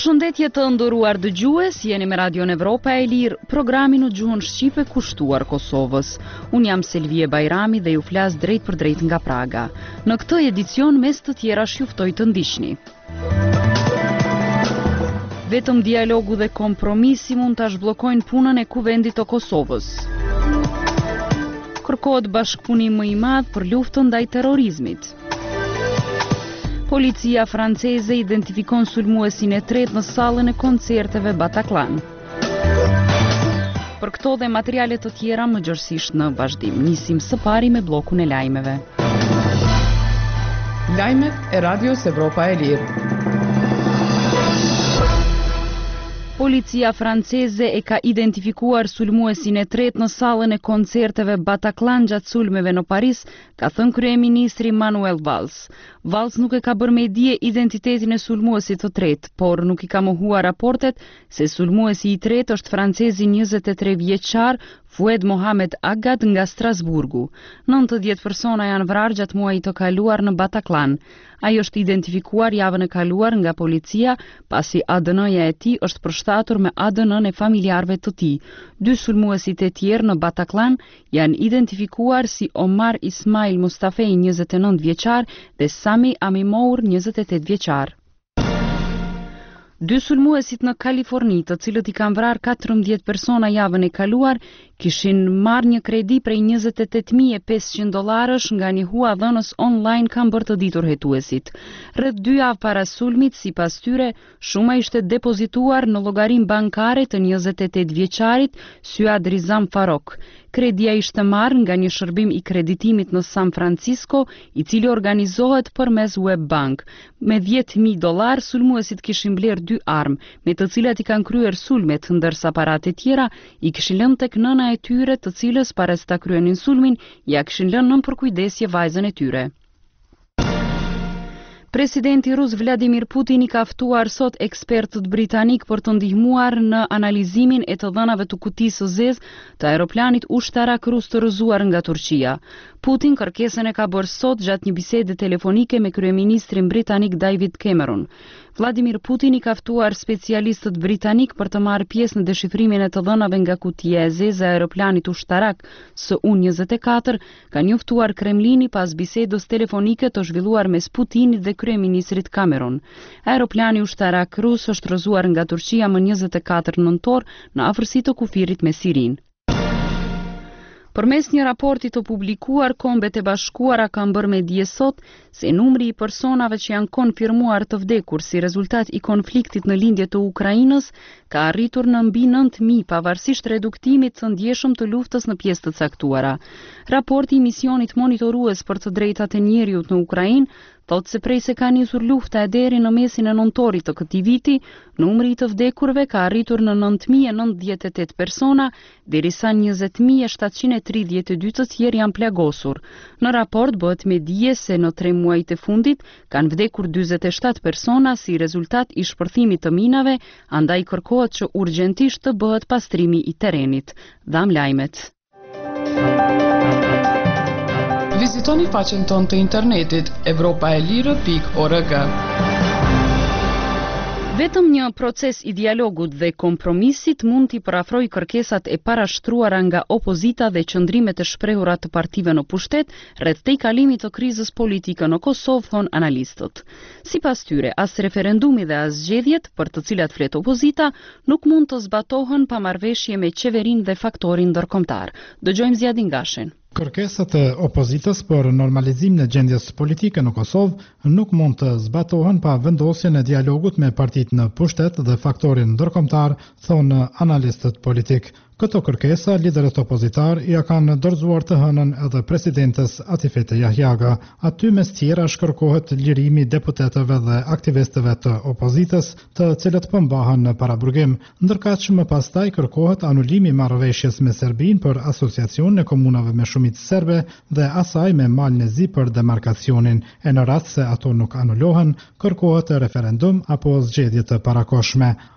Përshëndetje të nderuar dëgjues, jeni me Radion Evropa e Lirë, programi në gjuhën shqipe kushtuar Kosovës. Unë jam Selvie Bajrami dhe ju flas drejt për drejt nga Praga. Në këtë edicion mes të tjerash juftoj të ndiqni. Vetëm dialogu dhe kompromisi mund ta zhbllokojnë punën e Kuvendit të Kosovës. Kërkohet bashkëpunim më i madh për luftën ndaj terrorizmit. Policia franceze identifikon sulmuesin e tretë në sallën e koncerteve Bataclan. Për këto dhe materiale të tjera më gjërësisht në vazhdim. Nisim së pari me blokun e lajmeve. Lajmet e Radios Evropa e Lirë. Policia franceze e ka identifikuar sulmuesin e tretë në sallën e koncerteve Bataclan gjatë sulmeve në Paris, ka thënë kryeministri Manuel Valls. Valls nuk e ka bërë me dije identitetin e sulmuesit të tretë, por nuk i ka mohuar raportet se sulmuesi i tretë është francezi 23 vjeçar Foued Mohamed Agad nga Strasburgu. 90 persona janë vrarë gjatë muajit të kaluar në Bataclan. Ai është identifikuar javën e kaluar nga policia pasi ADN-ja e tij është përshtatur me ADN-n e familjarëve të tij. Dy sulmuesit e tjerë në Bataclan janë identifikuar si Omar Ismail Mustafej 29 vjeçar dhe Sami Amimour 28 vjeçar. Dy sulmuesit në Kaliforni, të cilët i kanë vrarë 14 persona javën e kaluar, kishin marrë një kredi prej $28,500 nga një huadhënës online, kanë bërë të ditur hetuesit. Rreth 2 javë para sulmit, sipas tyre, shuma ishte depozituar në llogarinë bankare të 28 vjeçarit Syad Rizam Farok. Kredia ishte marrë nga një shërbim i kreditimit në San Francisco, i cili organizohet përmes web bank. Me $10,000 sulmuesit kishin blerë 2 armë, me të cilat i kanë kryer sulmet, ndërsa parat e tjera i kishin lënë tek nëna e tyre, të cilës para se ta kryenin sulmin, ja kishin lënë nën përkujdesje vajzën e tyre. Presidenti rus Vladimir Putin i ka ftuar sot ekspertët britanik për të ndihmuar në analizimin e të dhënave të kutisë së zezë të aeroplanit ushtarak rus të rrëzuar nga Turqia. Putin kërkesën e ka bërë sot gjatë një bisede telefonike me kryeministrin britanik David Cameron. Vladimir Putin i ka ftuar specialistët britanik për të marrë pjesë në deshifrimin e të dhënave nga kutia e zezë e aeroplanit ushtarak Su-24, ka njoftuar Kremlini pas bisedës telefonike të zhvilluar mes Putinit dhe kryeministrit Cameron. Aeroplani ushtarak rus është rrëzuar nga Turqia më 24 nëntor në afërsi të kufirit me Sirin. Përmes një raporti të publikuar, Kombet e Bashkuara kanë bërë me dije sot se numri i personave që janë konfirmuar të vdekur si rezultat i konfliktit në lindje të Ukrainës ka arritur në mbi 9.000 pavarësisht reduktimit të ndjeshëm të luftës në pjesë të caktuara. Raporti i misionit monitorues për të drejtat e njerëzit në Ukrainë thotë se prej se ka nisur lufta e deri në mesin e nëntorit të këtij viti, numri i të vdekurve ka arritur në 9.098 persona, derisa 20.732 të tjerë janë plagosur. Në raport bëhet me dije se në 3 muajt e fundit kanë vdekur 47 persona si rezultat i shpërthimit të minave, andaj kërkohet që urgjentisht të bëhet pastrimi i terrenit. Dham lajmet. Vizitoni faqen tonë të internetit evropaelire.org. Vetëm një proces i dialogut dhe kompromisit mund t'i parafrojë kërkesat e parashtruara nga opozita dhe qëndrimet e shprehura të partive në pushtet rreth tejkalimit të krizës politike në Kosovë, thon analistët. Sipas tyre, as referendumi dhe as zgjedhjet, për të cilat flet opozita, nuk mund të zbatohen pa marrëveshje me qeverinë dhe faktorin ndërkombëtar. Dëgjojmë Zjadin Gashen. Kërkesat e opozitës për normalizimin e gjendjes politike në Kosovë nuk mund të zbatohen pa vendosjen e dialogut me partitë në pushtet dhe faktorin ndërkombëtar, thonë analistët politik. Këto kërkesa, liderët opozitar ja kanë dorëzuar të hënën edhe presidentes Atifete Jahjaga. Aty mes tjera shkërkohet lirimi deputetëve dhe aktivistëve të opozitës, të cilët pëmbahen në paraburgim, ndërkaq më pastaj kërkohet anulimi i marrëveshjes me Serbinë për asociacion në komunave me shumicë serbe dhe asaj me Malin e Zi për demarkacionin. E në rast se ato nuk anulohen, kërkohet referendum apo zgjedhje të parakoshme.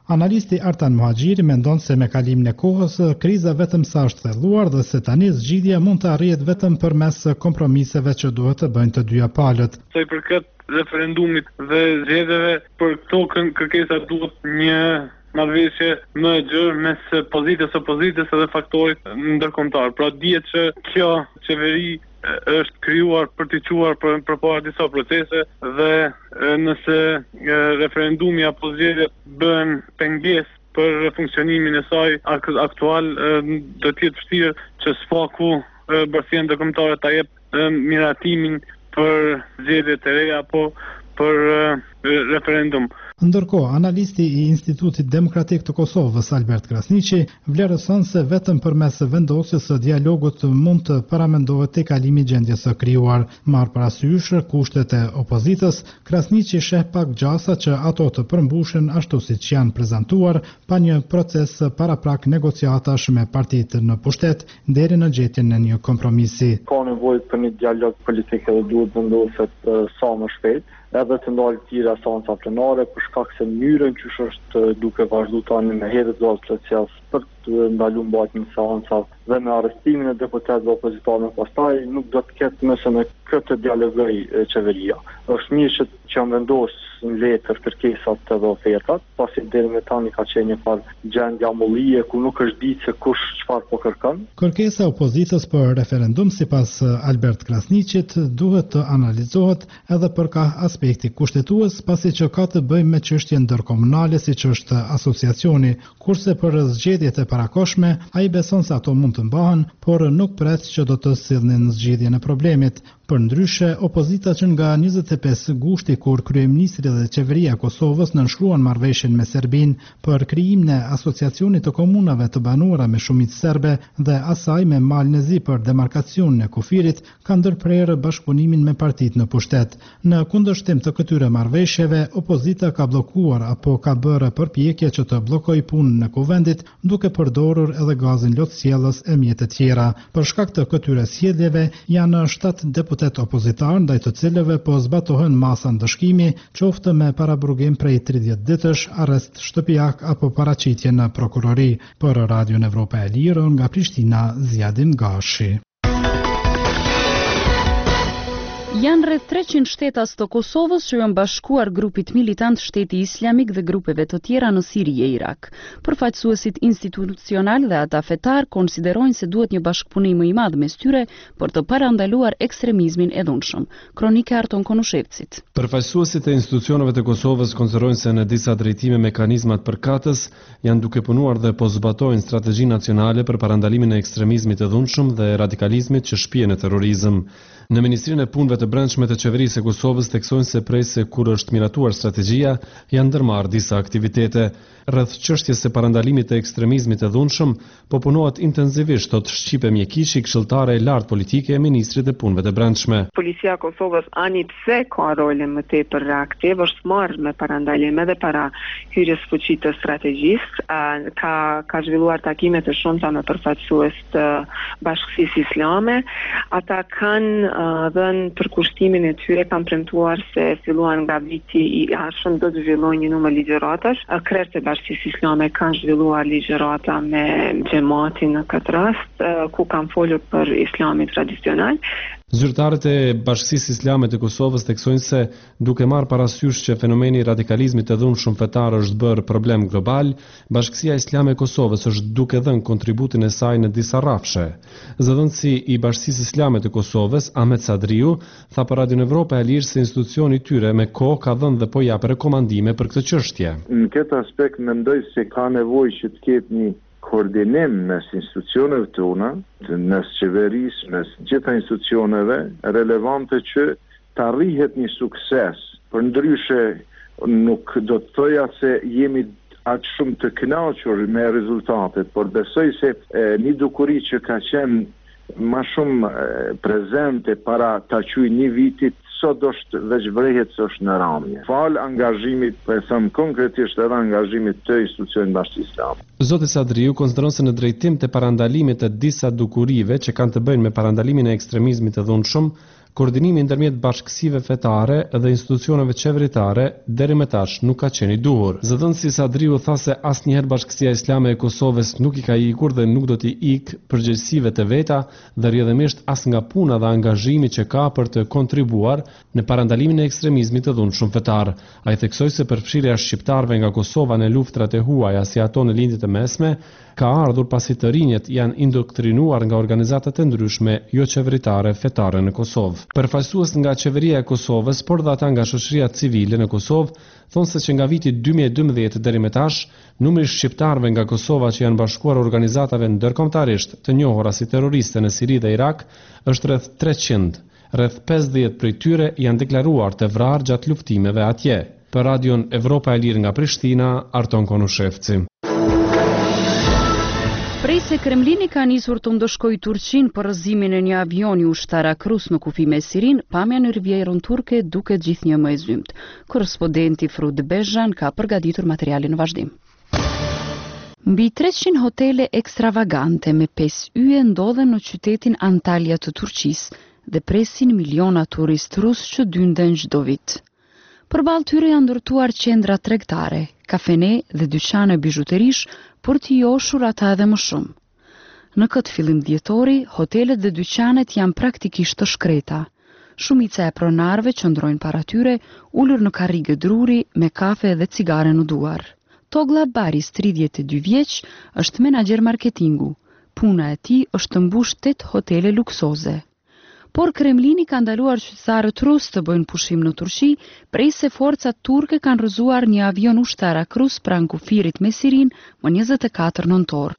Analisti Artan Muhaxhiri mendon se me kalimin e kohës kriza vetëm sa është thelluar dhe se tani zgjidhja mund të arrihet vetëm përmes kompromiseve që duhet të bëjnë të dyja palët. Sa i përket referendumit dhe zgjedhjeve, për këto kërkesa duhet një marrëveshje më e gjerë mes opozitës edhe faktorit ndërkombëtar. Pra dihet që kjo qeveri është krijuar për të quar përpara disa procese dhe nëse referendumi apo zgjedhjet bën pengesë për funksionimin e saj aktual, do të jetë vështirë që SPAK-u bashkia ndërkombëtare ta jep miratimin për zgjedhjet e reja apo për referendum. Ndërkohë, analisti i Institutit Demokratik të Kosovës, Albert Krasniqi, vlerëson se vetëm përmes vendosjes së dialogut mund të paramendohet te kalimi i gjendjes së krijuar. Marr parasysh kushtet e opozitës, Krasniqi sheh pak gjasa që ato të përmbushen ashtu siç janë prezantuar pa një proces paraprak negociatash me partitë në pushtet deri në gjetjen e një kompromisi. Ka nevojë për një dialog politik dhe duhet vendoset sa më shpejt, edhe të ndalë tira seanca plenare për shkak se mënyrën që është duke vazhdu tani me hedhjet proces për të ndaluar mbajtjen e seancave dhe me arrestimin e deputetëve opozitorë pastaj nuk do të ketë mëse në këtë dialogoj qeveria. Është mirë që janë vendosur në letër kërkesat edhe ofertat, pasi deri më tani ka qenë një farë gjendje amullie ku nuk është ditë se kush çfarë po kërkon. Kërkesa e opozitës për referendum sipas Albert Krasniqit duhet të analizohet edhe për ka aspekti kushtetues, pasi që ka të bëjë me çështje ndërkomunale siç është asociacioni, kurse për zgjedhjet e parakoshme ai beson se ato mund të mbahen, por nuk pret që do të sillnin zgjidhjen e problemit. Për ndryshe, opozita që nga 25 gushti kur kryeministri dhe qeveria e Kosovës nënshkruan marrëveshjen me Serbinë për krijimin e asociacionit të komunave të banuara me shumicë serbe dhe asaj me Malnezi për demarkacionin e kufirit, ka ndërprerë bashkëpunimin me partitë në pushtet. Në kundërshtim të këtyre marrëveshjeve, opozita ka bllokuar apo ka bërë përpjekje që të bllokojë punën në kuvendit, duke përdorur edhe gazin lotësjellës e mjete tjera. Për shkak të këtyre sjelljeve janë 7 deputet opozitar ndaj të cilëve po zbatohen masa ndëshkimi, qoftë me paraburgim prej 30 ditësh, arrest shtëpiak apo paraqitje në prokurori. Për Radion Evropa e Lirë nga Prishtina, Zjadin Gashi. Janë rreth 300 shtetas të Kosovës që janë bashkuar grupit militant Shteti Islamik dhe grupeve të tjera në Siri e Irak. Përfaqësuesit institucional dhe ata fetar konsiderojnë se duhet një bashkëpunim më i madh mes tyre për të parandaluar ekstremizmin e dhunshëm. Kronika Arton Konushevcit. Përfaqësuesit e institucioneve të Kosovës konsiderojnë se në disa drejtime mekanizmat përkatës janë duke punuar dhe po zbatojnë strategji nacionale për parandalimin e ekstremizmit të dhunshëm dhe radikalizmit që shpihen në terrorizëm. Në Ministrinë e Punëve të Brendshme të Qeverisë së Kosovës theksojnë se prej se kur është miratuar strategjia, janë ndërmarrë disa aktivitete. Rreth çështjes së parandalimit të ekstremizmit të dhunshëm, po punohet intensivisht, thot Shqipe Mjekishi, këshilltare e lartë politike e Ministrit të Punëve të Brendshme. Policia e Kosovës ani pse ka rolin më tepër reaktiv, është marrë me parandalim edhe para hyrjes fuqi të strategjisë, ka zhvilluar takime të shumta me përfaqësues të Bashkisë Islame. Ata kanë dhënë përkushtimin e tyre, kanë premtuar se filluan nga viti i ardhshëm do të zhvillojnë një numër ligjëratash. Krerët e Bashkisë Islame kanë zhvilluar ligjërata me xhamatin në këtë rast, ku kanë folur për islamin tradicional. Zyrtarët e Bashkisë Islame të Kosovës theksojnë se duke marrë parasysh që fenomeni i radikalizmit të dhunshëm fetar është bërë problem global, Bashkësia Islame e Kosovës është duke dhënë kontributin e saj në disa rrafshe. Zëdhënësi i Bashkisë Islame të Kosovës, Ahmet Sadriu, tha për Radion Evropa e Lirë se institucioni i tyre me kohë ka dhënë dhe po jap rekomandime për këtë çështje. Në këtë aspekt mendoj se ka nevojë që të ketë një koordinim mes institucioneve tona, mes qeverisë, mes gjitha institucioneve relevante që të arrihet një sukses. Për ndryshe nuk do të thoja se jemi aq shumë të kënaqur me rezultatet, por besoj se një dukuri që ka qenë më shumë prezente para ta quaj një vitit, sot është veç vrehet se është në ramje. Fal angazhimit, po e them konkretisht edhe angazhimit të institucionit Bashkisë Islame. Zoti Sadriu konsideron se në drejtim të parandalimit të disa dukurive që kanë të bëjnë me parandalimin e ekstremizmit të dhunshëm, koordinimi ndërmjet bashkësive fetare dhe institucioneve qeveritare deri më tash nuk ka qenë i duhur. Zëdhënësi Sadriu tha se asnjëherë Bashkësia Islame e Kosovës nuk i ka ikur dhe nuk do t'i ikë përgjegjësive të veta dhe rrjedhimisht as nga puna dhe angazhimi që ka për të kontribuar në parandalimin e ekstremizmit të dhunshëm fetar. Ai theksoi se përfshirja e shqiptarëve nga Kosova në luftrat e huaja si ato në lindjet e mesme ka ardhur pasi të rinjët janë indoktrinuar nga organizata të ndryshme jo qeveritare fetare në Kosovë. Përfaqësues nga qeveria e Kosovës, por dhe ata nga shoqëria civile në Kosovë, thonë se që nga viti 2012 deri më tash, numri i shqiptarëve nga Kosova që janë bashkuar organizatave ndërkombëtarisht të njohura si terroriste në Siri dhe Irak është rreth 300. Rreth 50 prej tyre janë deklaruar të vrarë gjatë luftimeve atje. Për Radion Evropa e Lirë nga Prishtina, Arton Konushevci. Prej se Kremlini ka nisur të ndëshkojë Turqinë për rrëzimin e një avioni ushtarak rus në kufi me Sirin, pamja në Rivierën turke duket gjithnjë më e zymt. Korrespondenti Frud Bezhan ka përgatitur materialin në vazhdim. Mbi 300 hotele ekstravagante me 5 yje ndodhen në qytetin Antalya të Turqisë dhe presin miliona turist rus që dynden çdo vit. Përballë tyre janë ndërtuar qendra tregtare, kafene dhe dyqane bijuterish për t'i joshur ata edhe më shumë. Në këtë fillim dhjetori, hotelet dhe dyqanet janë praktikisht të shkreta. Shumica e pronarëve qëndrojnë para tyre, ulur në karrige druri me kafe dhe cigare në duar. Togla Baris, 32 vjeç, është menaxher marketingu. Puna e tij është të mbush 8 hotele luksoze. Por Kremlini ka ndaluar qytetarët rus të bëjnë pushim në Turqi, prej se forcat turke kanë rrëzuar një avion ushtarak rus pranë kufirit me Sirin më 24 nëntor.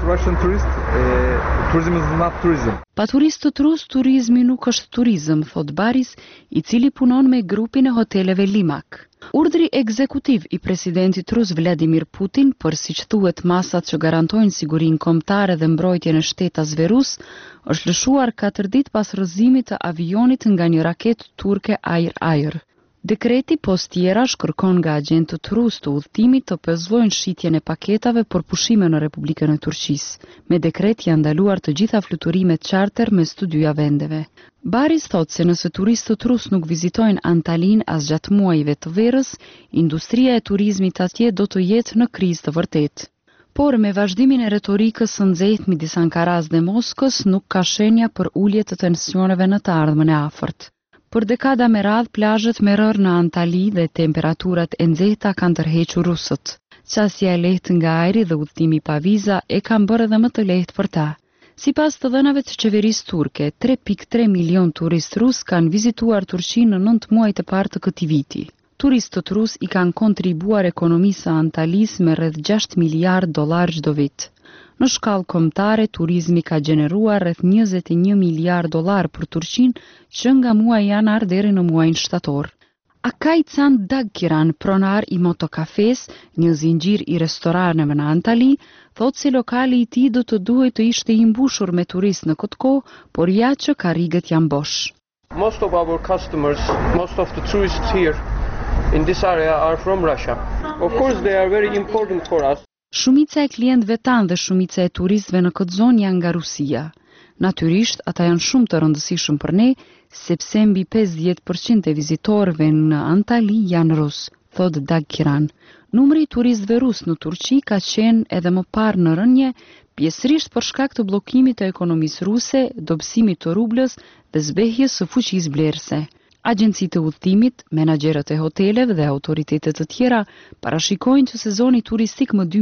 Pa turistët rus, turizmi nuk është turizëm, thot Baris, i cili punon me grupin e hoteleve Limak. Urdhri ekzekutiv i presidentit rus Vladimir Putin për siç thuhet masat që garantojnë sigurinë kombëtare dhe mbrojtjen e shtetasve rus është lëshuar 4 ditë pas rrëzimit të avionit nga një raketë turke Air. Dekreti postierash kërkon nga agentët rus të udhëtimit të pezullojnë shitjen e paketave për pushime në Republikën e Turqisë. Me dekret janë ndaluar të gjitha fluturimet charter mes të dyja vendeve. Baris thot se nëse turistët rus nuk vizitojnë Antalin as gjatë muajve të verës, industria e turizmit atje do të jetë në krizë të vërtetë. Por me vazhdimin e retorikës së nxehtë midis Ankaras dhe Moskës nuk ka shenja për ulje të tensioneve në të ardhmen e afërt. Për dekada me radhë, plazhet me rërë në Antali dhe temperaturat e nxehta kanë tërhequr rusët. Qasja e lehtë nga ajri dhe udhëtimi pa viza e kanë bërë edhe më të lehtë për ta. Sipas të dhënave të qeverisë turke, 3.3 milion turist rus kanë vizituar Turqinë në 9 muajt e parë të këtij viti. Turistët rus i kanë kontribuar ekonomisë së Antalis me rreth 6 miliard dollar çdo vit. Në shkallë kombëtare, turizmi ka gjeneruar rreth 21 miliard dollar për Turqinë që nga muaji janar deri në muajin shtator. Akaj Can Dagkiran, pronar i Motokafes, një zinxhir i restoraneve në Antali, thotë se lokali i tij do të duhet të ishte i mbushur me turistë në këtë kohë, por ja që karrigët janë bosh. Most of our customers, most of the tourists here in this area are from Russia. Of course they are very important for us. Shumica e klientëve tanë dhe shumica e turistëve në këtë zonë janë nga Rusia. Natyrisht, ata janë shumë të rëndësishëm për ne, sepse mbi 50% e vizitorëve në Antali janë rus, thot Dagkiran. Numri i turistëve rus në Turqi ka qenë edhe më parë në rënje, pjesërisht për shkak të bllokimit të ekonomisë ruse, dobësimit të rublës dhe zbehjes së fuqisë blerëse. Agjencitë e udhëtimit, menaxherët e hoteleve dhe autoritetet të tjera parashikojnë që sezoni turistik më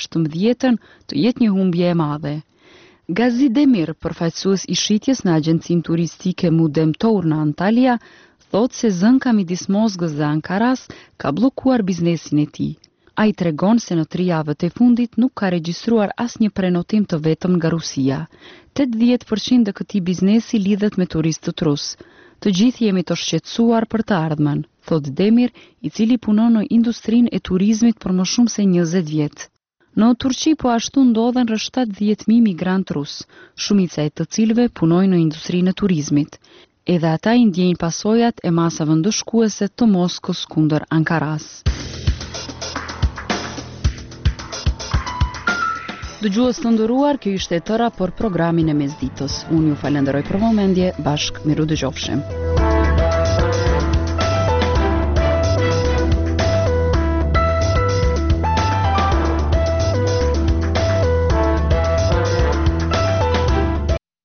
2016 të jetë një humbje e madhe. Gazi Demir, përfaqësues i shitjes në agjencinë turistike Mudem Tour në Antalya, thotë se zënka midis Moskës dhe Ankaras ka bllokuar biznesin e tij. Ai tregon se në 3 javët e fundit nuk ka regjistruar asnjë prenotim të vetëm nga Rusia. 80% e këtij biznesi lidhet me turistët rus. Të gjithë jemi të shqetësuar për të ardhmen, thot Demir, i cili punon në industrinë e turizmit për më shumë se 20 vjet. Në Turqi po ashtu ndodhen rreth 70.000 migrant rus, shumica e të cilëve punojnë në industrinë e turizmit. Edhe ata i ndjejnë pasojat e masave ndëshkuese të Moskës kundër Ankaras. Dëgjues të nderuar, kjo ishte e tëra për programin e mesditës. Unë ju falenderoj për vëmendje, bashkë miru dëgjofshim.